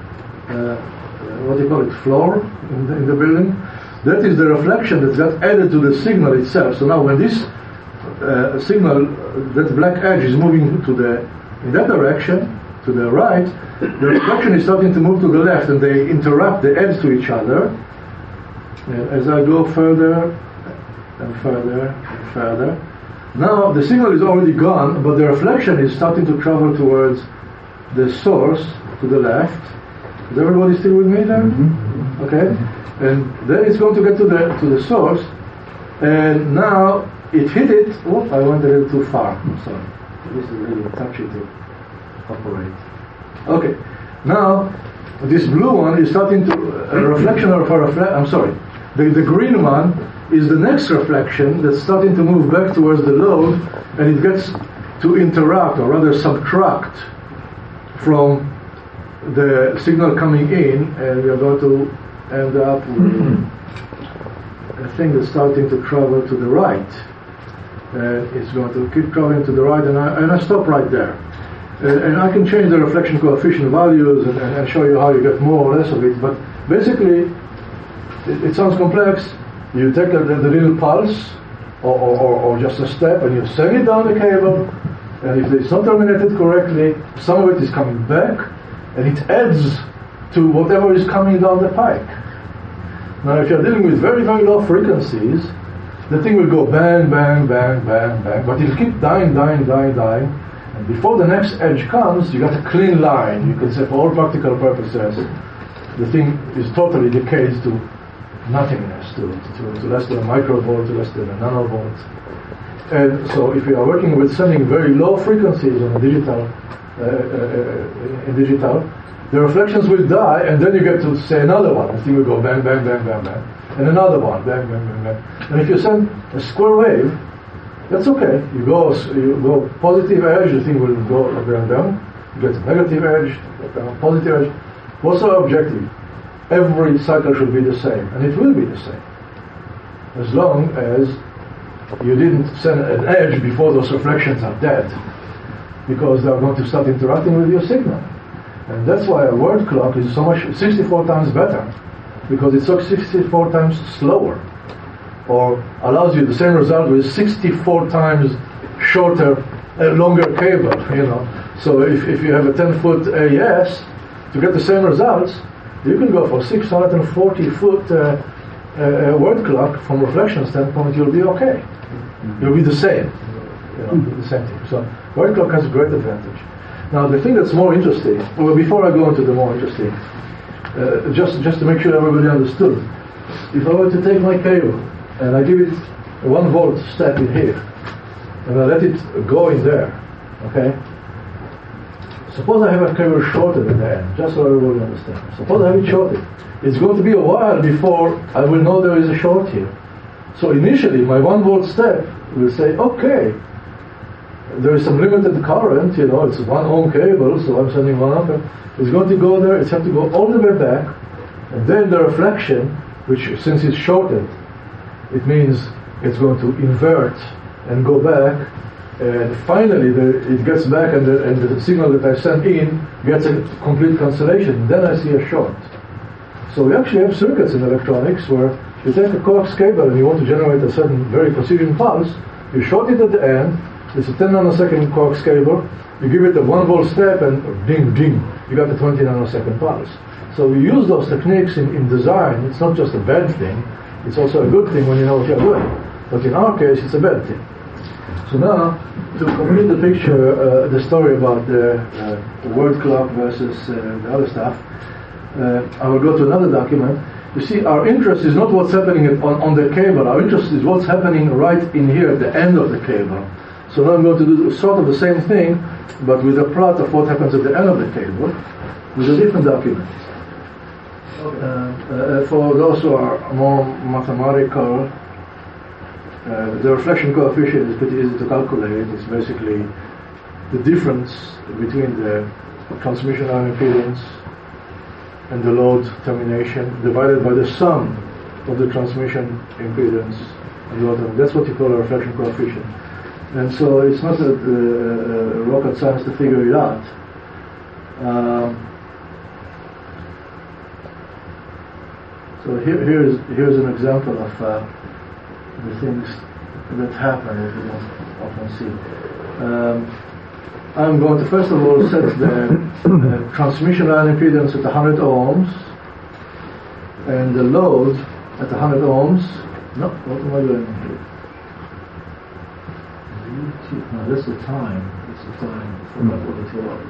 what do you call it, floor in the building? That is the reflection that got added to the signal itself. So now when this signal, that black edge is moving in that direction, to the right, the reflection is starting to move to the left, and they interrupt, they add to each other. And as I go further and further and further, now the signal is already gone, but the reflection is starting to travel towards the source to the left. Is everybody still with me there? Mm-hmm. Okay. And then it's going to get to the source, and now it hit it. Oh, I went a little too far. I'm sorry. This is really touchy to operate. Okay. Now this blue one is starting to reflection of a reflection. I'm sorry. The green one is the next reflection that's starting to move back towards the load, and it gets to interact, or rather subtract, from the signal coming in, and we are going to end up with a thing that's starting to travel to the right. It's going to keep traveling to the right, and I stop right there. And I can change the reflection coefficient values and show you how you get more or less of it, but basically it sounds complex. You take the little pulse or just a step, and you send it down the cable, and if it's not terminated correctly, some of it is coming back, and it adds to whatever is coming down the pike. Now if you're dealing with very, very low frequencies, the thing will go bang, bang, bang, bang, bang, but it'll keep dying, and before the next edge comes, you got a clean line. You can say, for all practical purposes, the thing is totally decayed to nothingness, to less than a microvolt, to less than a nanovolt. And so if you are working with sending very low frequencies on a digital, the reflections will die, and then you get to say another one. The thing will go bang, bang, bang, bang, bang, and another one, bang, bang, bang, bang. And if you send a square wave, that's okay. You go positive edge, the thing will go down. You get a negative edge, positive edge. What's our objective? Every cycle should be the same, and it will be the same, as long as you didn't send an edge before those reflections are dead, because they are going to start interacting with your signal. And that's why a word clock is 64 times better, because it's 64 times slower, or allows you the same result with 64 times shorter, longer cable. So if you have a 10-foot AES, to get the same results, you can go for 640-foot word clock. From reflection standpoint, you'll be okay. You'll be the same. The same thing. So word clock has a great advantage. Now the thing that's more interesting, well, before I go into the more interesting, just to make sure everybody understood, if I were to take my cable and I give it a 1 volt step in here, and I let it go in there, okay? Suppose I have a cable shorted at the end, just so everybody understands. Suppose I have it shorted. It's going to be a while before I will know there is a short here. So initially, my 1 volt step will say, okay, there is some limited current, it's 1 ohm cable, so I'm sending 1 ampere. It's going to go there, it's have to go all the way back, and then the reflection, which since it's shorted, it means it's going to invert and go back, and finally it gets back, and the signal that I send in gets a complete cancellation. Then I see a short. So we actually have circuits in electronics where you take a coax cable and you want to generate a certain very precision pulse, you short it at the end, it's a 10 nanosecond coax cable, you give it a 1 volt step, and ding, ding, you got a 20 nanosecond pulse. So we use those techniques in design. It's not just a bad thing, it's also a good thing when you know what you're doing. But in our case, it's a bad thing. So now, to complete the picture, the story about the word clock versus the other stuff, I will go to another document. You see, our interest is not what's happening on the cable. Our interest is what's happening right in here at the end of the cable. So now I'm going to do sort of the same thing, but with a plot of what happens at the end of the cable, with a different document. For those who are more mathematical, the reflection coefficient is pretty easy to calculate. It's basically the difference between the transmission line impedance and the load termination divided by the sum of the transmission impedance and load termination. That's what you call a reflection coefficient. And so it's not a rocket science to figure it out. So here's an example of the things that happen that we don't often see. I'm going to first of all set the transmission line impedance at 100 ohms and the load at 100 ohms. No, what am I doing here? No, that's the time. That's the time. I forgot what it was.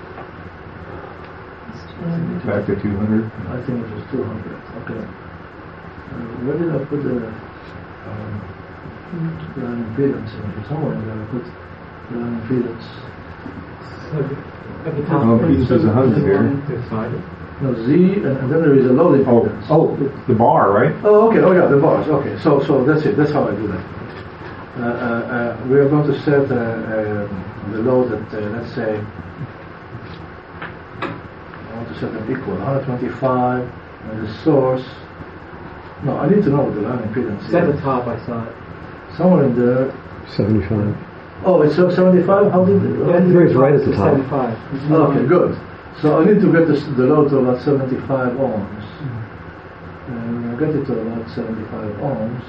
Back to 200. I think it was 200. Okay. Where did I put the line impedance in? Somewhere in there I put the line impedance. At the top, impedance is 100 here. No, Z, and then there is a load impedance. Oh, the bar, right? Oh, okay. Oh, yeah, the bars. Okay. So that's it. That's how I do that. We are going to set the load at, let's say, I want to set them equal, 125, and the source. No, I need to know what the line impedance is. At the top, I saw it. Somewhere in there. 75. Oh, it's 75? How did it? It's right at the top. 75. Okay, good. So I need to get the load to about 75 ohms. And when I get it to about 75 ohms,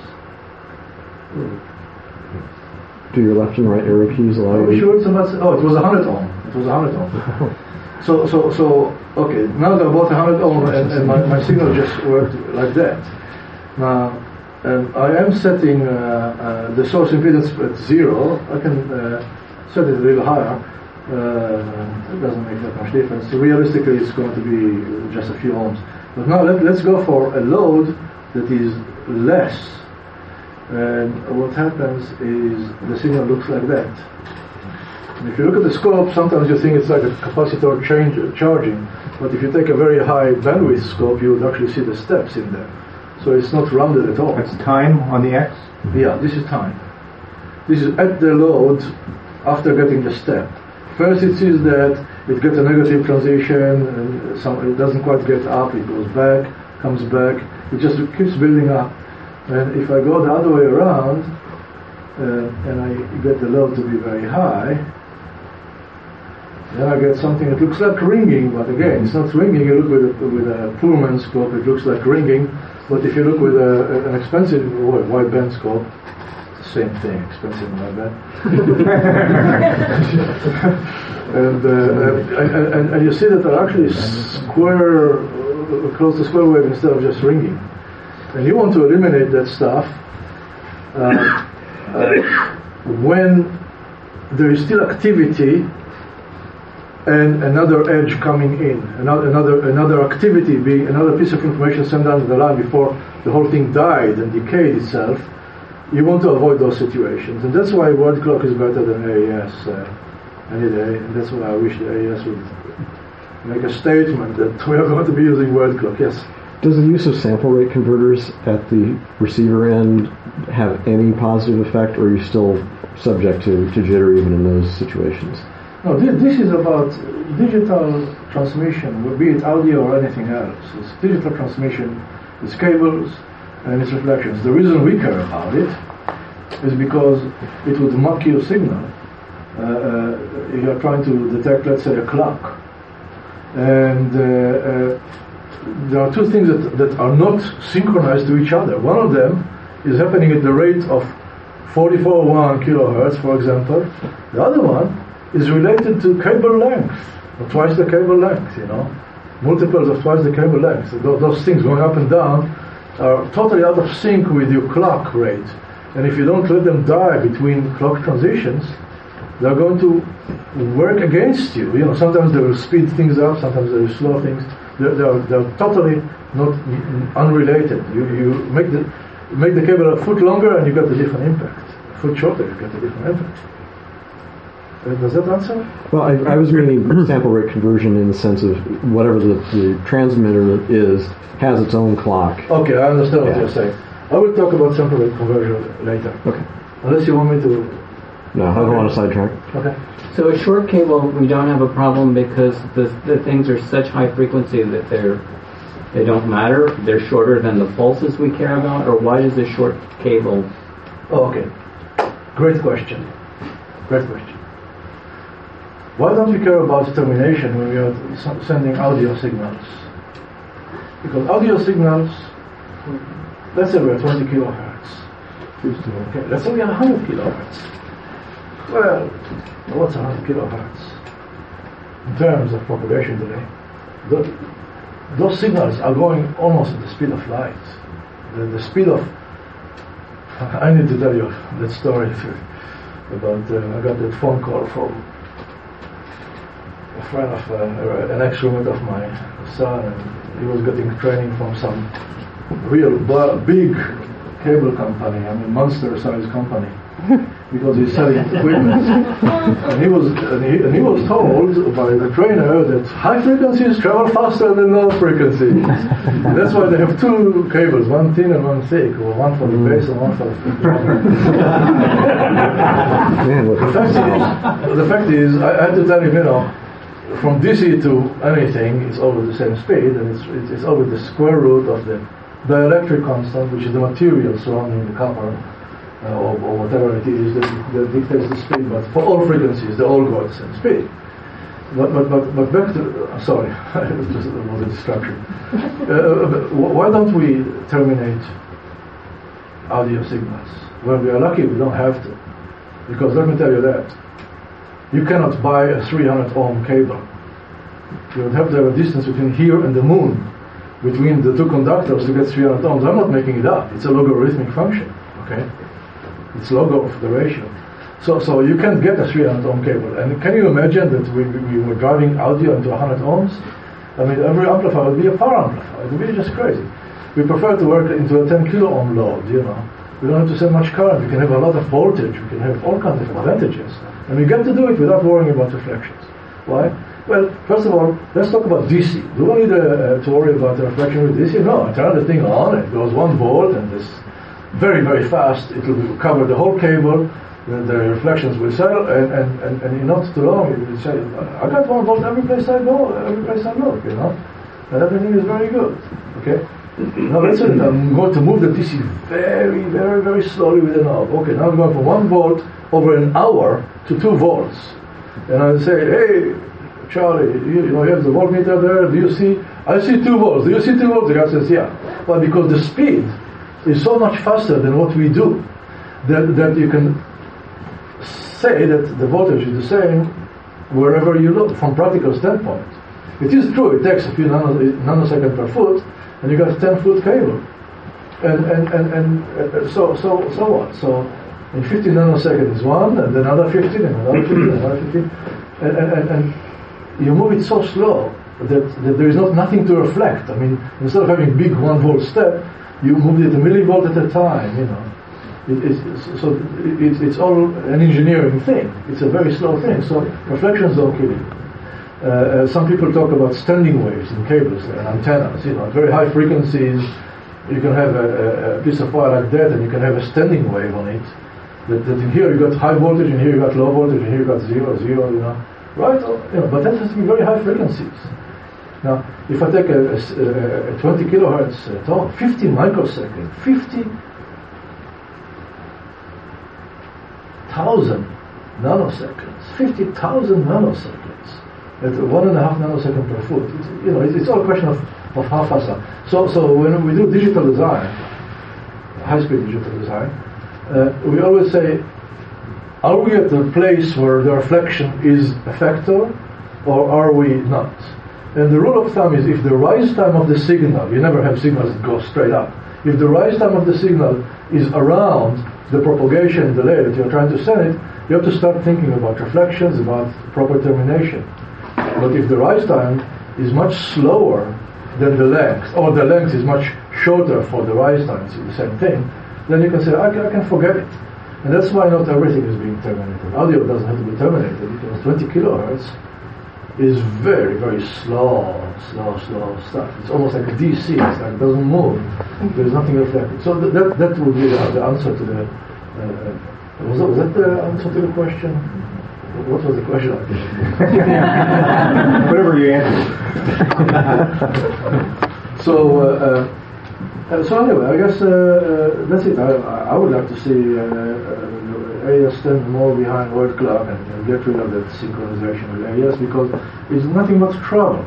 Do your left and right arrow keys allow are you? we sure it's about? Oh, it was 100 ohm. It was 100 ohm. So okay. Now that I bought 100 ohm, and my signal just worked like that. Now, I am setting the source impedance at 0. I can set it a little higher. It doesn't make that much difference. So realistically, it's going to be just a few ohms. But now let's go for a load that is less. And what happens is the signal looks like that. And if you look at the scope, sometimes you think it's like a capacitor charging, but if you take a very high bandwidth scope, you would actually see the steps in there. So it's not rounded at all. That's time on the X? Yeah, this is time. This is at the load after getting the step. First it sees that it gets a negative transition, and it doesn't quite get up, it goes back, comes back, it just keeps building up. And if I go the other way around, and I get the load to be very high, then I get something that looks like ringing, but again, it's not ringing. You look with a Pullman scope, it looks like ringing, but if you look with an expensive wideband scope, it's the same thing, expensive and wideband. and you see that they're actually close to square wave instead of just ringing. And you want to eliminate that stuff when there is still activity and another edge coming in, another activity being another piece of information sent down the line before the whole thing died and decayed itself. You want to avoid those situations, and that's why word clock is better than AES any day. And that's why I wish the AES would make a statement that we are going to be using word clock. Yes. Does the use of sample rate converters at the receiver end have any positive effect, or are you still subject to jitter even in those situations? No, this is about digital transmission, be it audio or anything else. It's digital transmission, it's cables and it's reflections. The reason we care about it is because it would mock your signal. If you're trying to detect, let's say, a clock. And there are two things that are not synchronized to each other. One of them is happening at the rate of 44.1 kilohertz, for example. The other one is related to cable length, or twice the cable length, multiples of twice the cable length. Those things going up and down are totally out of sync with your clock rate. And if you don't let them die between clock transitions, they're going to work against you. You know, sometimes they will speed things up, sometimes they will slow things. They're totally not unrelated. You make the cable a foot longer and you get a different impact. A foot shorter, you get a different impact. Does that answer? Well, I was meaning sample rate conversion in the sense of whatever the transmitter is has its own clock. Okay, I understand what you're saying. I will talk about sample rate conversion later. Okay. Unless you want me to... No, I don't want to sidetrack. Okay. So a short cable, we don't have a problem because the things are such high frequency that they don't matter. They're shorter than the pulses we care about, or why does a short cable... Oh, okay. Great question. Great question. Why don't we care about termination when we are sending audio signals? Because audio signals, let's say we're 20 kilohertz. Okay, let's say we are 100 kilohertz. Well, what's 100 kilohertz? In terms of propagation delay, those signals are going almost at the speed of light. The speed of... I need to tell you that story about... I got that phone call from a friend of an ex-roommate of my son, and he was getting training from some real big cable company, I mean monster-sized company, because he's selling equipment. And he was told by the trainer that high frequencies travel faster than low frequencies. And that's why they have two cables, one thin and one thick, or one for the base and one for the the fact is, I had to tell him, you know, from DC to anything, it's always the same speed, and it's always the square root of the dielectric constant, which is the material surrounding the copper, or whatever it is that dictates the speed. But for all frequencies, they all go at the same speed. But back to... sorry, it was a distraction. Why don't we terminate audio signals? When we are lucky, we don't have to. Because let me tell you that. You cannot buy a 300 ohm cable. You would have to have a distance between here and the moon, between the two conductors to get 300 ohms. I'm not making it up. It's a logarithmic function. Okay? It's log of the ratio. So you can't get a 300 ohm cable. And can you imagine that we were driving audio into 100 ohms? I mean, every amplifier would be a power amplifier. It would be just crazy. We prefer to work into a 10 kilo ohm load, you know. We don't have to send much current. We can have a lot of voltage. We can have all kinds of advantages. And we get to do it without worrying about reflections. Why? Well, first of all, let's talk about DC. Do we need to worry about the reflection with DC? No, I turn the thing on, it goes 1 volt, and it's very, very fast. It will cover the whole cable. The reflections will settle, and in not too long, it will say, I got 1 volt every place I go, every place I look, you know. And everything is very good. Okay? Now listen, I'm going to move the DC very, very, very slowly with a knob. Okay, now I'm going from 1 volt over an hour to 2 volts. And I say, hey, Charlie, you have the voltmeter there, do you see? I see 2 volts. Do you see 2 volts? The guy says, yeah. Well, because the speed is so much faster than what we do, that you can say that the voltage is the same wherever you look, from practical standpoint. It is true, it takes a few nanoseconds per foot, and you got a 10-foot cable. And so on. So in 15 nanoseconds is one, and then another 15, and another 15, and another 15. And you move it so slow that there is nothing to reflect. I mean, instead of having big 1 volt step, you move it a millivolt at a time, you know. It's all an engineering thing. It's a very slow thing. So reflections don't kill you. Some people talk about standing waves in cables and antennas. You know, at very high frequencies, you can have a piece of wire like that, and you can have a standing wave on it. That in here you got high voltage, and here you got low voltage, and here you got zero, you know, right? You know, but that has to be very high frequencies. Now, if I take a 20 kilohertz talk, 50 microseconds, 50,000 nanoseconds, 50,000 nanoseconds at 1.5 nanosecond per foot. It's all a question of how fast. So when we do digital design, high-speed digital design, we always say, are we at the place where the reflection is a factor, or are we not? And the rule of thumb is if the rise time of the signal, you never have signals that go straight up. If the rise time of the signal is around the propagation delay that you're trying to send it, you have to start thinking about reflections, about proper termination. But if the rise time is much slower than the length, or the length is much shorter for the rise time, it's the same thing, then you can say, I can forget it. And that's why not everything is being terminated. Audio doesn't have to be terminated because 20 kilohertz is very, very slow stuff. It's almost like a DC. It's like it doesn't move. There's nothing reflected. So that would be the answer to the. Was that the answer to the question? What was the question? Whatever you answer. So anyway, I guess that's it. I would like to see AES stand more behind word clock and get rid of that synchronization with AES because it's nothing but trouble.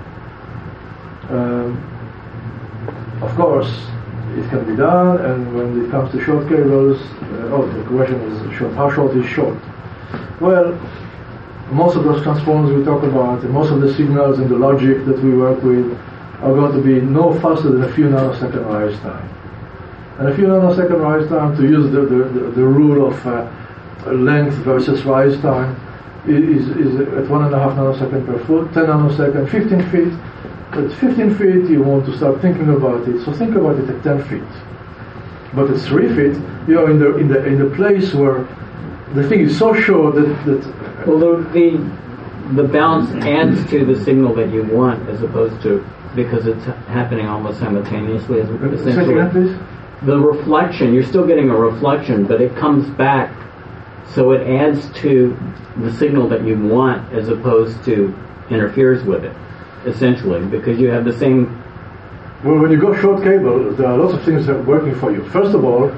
Of course, it can be done, and when it comes to short cables, the question is short. How short is short? Well, most of those transformers we talk about, and most of the signals and the logic that we work with are going to be no faster than a few nanosecond rise time. And a few nanosecond rise time, to use the rule of length versus rise time, is at 1.5 nanosecond per foot, 10 nanosecond, 15 feet. At 15 feet, you want to start thinking about it, so think about it at 10 feet. But at 3 feet, you're in the place where the thing is so short that well, the bounce adds to the signal that you want, as opposed to because it's happening almost simultaneously. As essentially, the reflection, you're still getting a reflection, but it comes back, so it adds to the signal that you want, as opposed to interferes with it, essentially, because you have the same. Well, when you go short cable, there are lots of things that are working for you. First of all,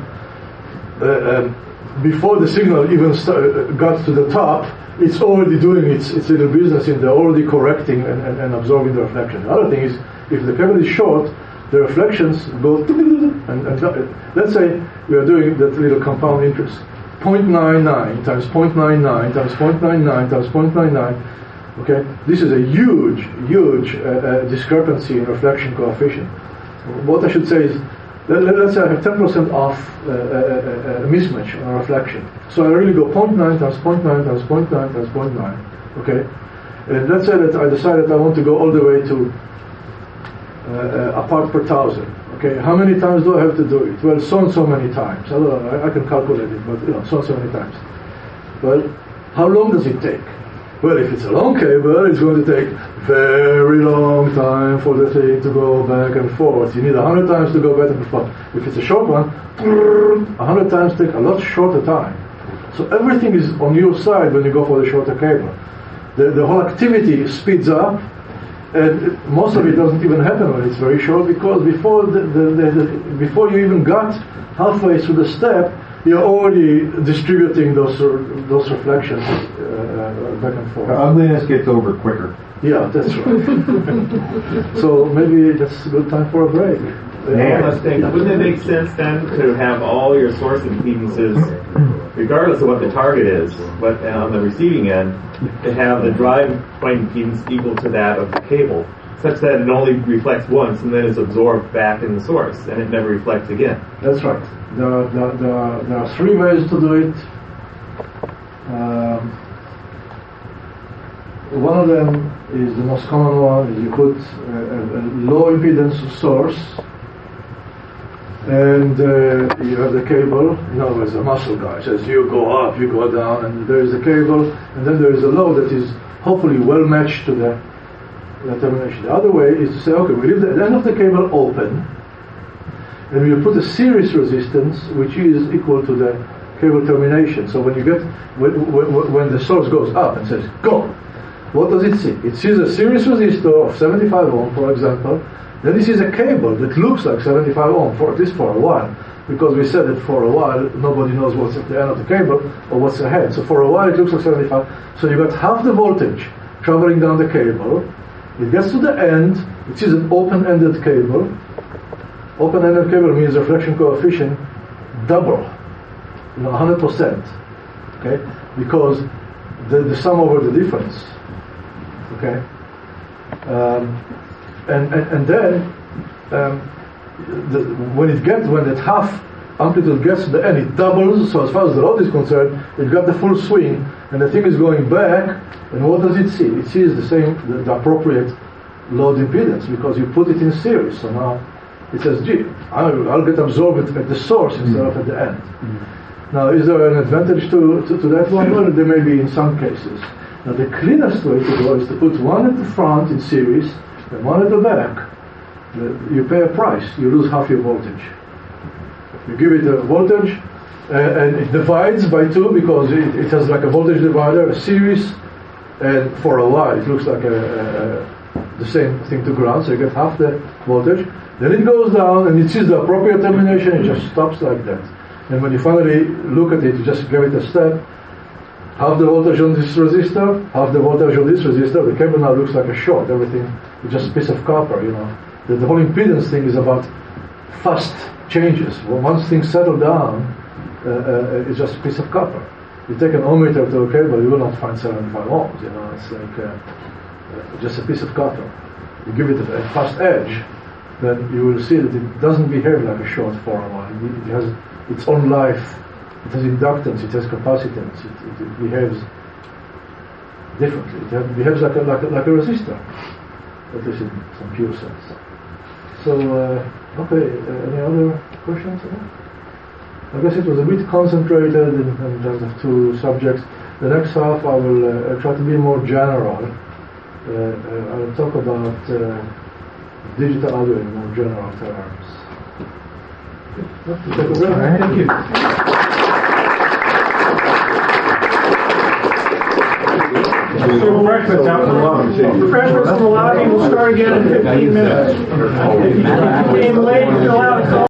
before the signal even got to the top, it's already doing its little business in there, already correcting and absorbing the reflection. The other thing is, if the cable is short, the reflections go, and let's say we are doing that little compound interest, 0.99 times 0.99 times 0.99 times 0.99. Okay, this is a huge discrepancy in reflection coefficient. What I should say is, let's say I have 10% off mismatch on reflection. So I really go 0.9 times 0.9 times 0.9 times 0.9. Okay, and let's say that I decide that I want to go all the way to a part per thousand. Okay, how many times do I have to do it? Well, so and so many times. I don't know, I can calculate it, but so and so many times. Well, how long does it take? Well, if it's a long cable, it's going to take very long time for the thing to go back and forth. You need 100 times to go back and forth. If it's a short one, 100 times take a lot shorter time. So everything is on your side when you go for the shorter cable. The whole activity speeds up, and most of it doesn't even happen when it's very short, because before before you even got halfway through the step, you're already distributing those reflections back and forth. Ugliness gets over quicker. Yeah, that's right. So maybe that's a good time for a break. Wouldn't it make sense then to have all your source impedances, regardless of what the target is, but on the receiving end, to have the drive point impedance equal to that of the cable, such that it only reflects once and then is absorbed back in the source, and it never reflects again? That's right. There are three ways to do it. One of them is the most common one, is you put a low impedance source, and you have the cable. In other words, a muscle guy says you go up, you go down, and there is a cable, and then there is a load that is hopefully well matched to the termination. The other way is to say, okay, we leave the end of the cable open, and we put a series resistance which is equal to the cable termination. So when you get when the source goes up and says go, what does it see? It sees a series resistor of 75 ohm, for example. Then this is a cable that looks like 75 ohm, for at least for a while, because we said that for a while nobody knows what's at the end of the cable or what's ahead. So for a while it looks like 75. So you got half the voltage traveling down the cable. It gets to the end, which is an open-ended cable. Open-ended cable means reflection coefficient double, 100%. Okay, because the sum over the difference. Okay, And then when that half amplitude gets to the end, it doubles. So as far as the load is concerned, it got the full swing, and the thing is going back. And what does it see? It sees the appropriate load impedance because you put it in series. So now it says, gee, I'll get absorbed at the source instead of at the end. Now, is there an advantage to that one? Well, there may be in some cases. Now, the cleanest way to go is to put one at the front in series and one at the back. You pay a price. You lose half your voltage. You give it a voltage, and it divides by 2 because it has like a voltage divider, a series, and for a while it looks like the same thing to ground, so you get half the voltage. Then it goes down, and it sees the appropriate termination, it just stops like that. And when you finally look at it, you just give it a step, half the voltage on this resistor, half the voltage on this resistor. The cable now looks like a short. Everything is just a piece of copper, you know. The whole impedance thing is about fast changes. Well, once things settle down, it's just a piece of copper. You take an ohmmeter to a cable, you will not find 75 ohms, you know. It's like just a piece of copper. You give it a fast edge, then you will see that it doesn't behave like a short for a while. It has its own life. It has inductance, it has capacitance, it behaves differently. It behaves like a resistor, at least in some pure sense. So, okay, any other questions? I guess it was a bit concentrated in terms of 2 subjects. The next half I will try to be more general. I will talk about digital audio in more general terms. Thank you. So refreshments out in the lobby. Refreshments in the lobby will start again in 15 minutes. If you came late, fill out a